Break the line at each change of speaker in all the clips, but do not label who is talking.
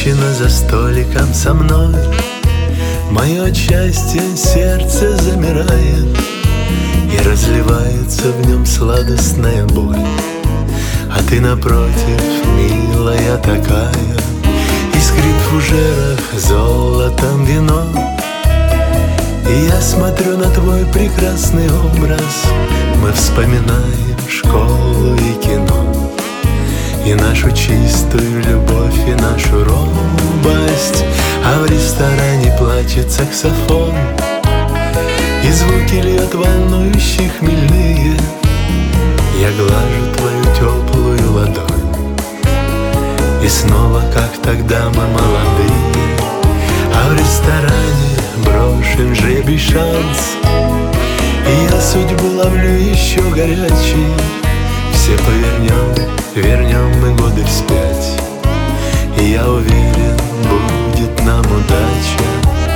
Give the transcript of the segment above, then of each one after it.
женщина за столиком со мной. Мое от счастья сердце замирает, и разливается в нем сладостная боль. А ты напротив, милая такая, искрит в фужерах золотом вино. И я смотрю на твой прекрасный образ. Мы вспоминаем школу и кино, и нашу чистую любовь, и нашу робость. А в ресторане плачет саксофон, и звуки льет волнующие хмельные. Я глажу твою теплую ладонь, и снова, как тогда, мы молодые. А в ресторане брошен жребий шанс, и я судьбу ловлю еще горячей. Все повернем, вернем мы годы вспять, и я уверен, будет нам удача.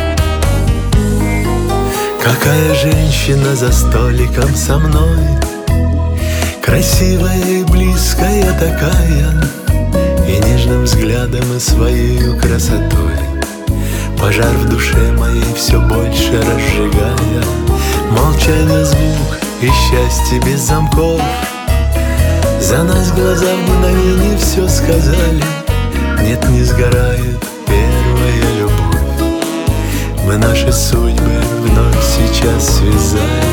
Какая женщина за столиком со мной, красивая и близкая такая, и нежным взглядом и своей красотой пожар в душе моей все больше разжигая. Молчание, звук и счастье без замков. За нас глаза в мгновение все сказали. Нет, не сгорает первая любовь. Мы наши судьбы вновь сейчас связали.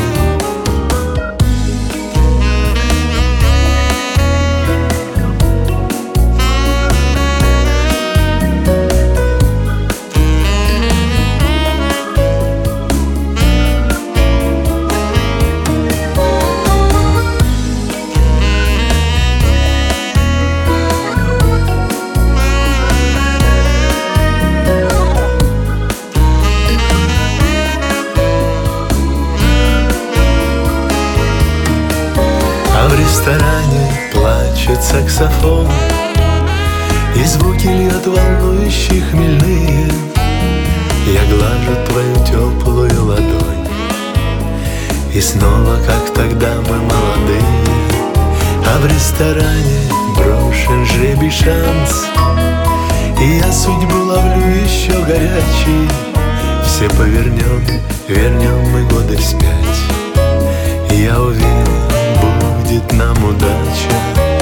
В ресторане плачет саксофон, и звуки льет волнующие хмельные. Я глажу твою теплую ладонь, и снова, как тогда, мы молодые. А в ресторане брошен жребий шанс, и я судьбу ловлю еще горячей. Все повернем, вернем мы годы вспять, и я уверен, будет нам удача.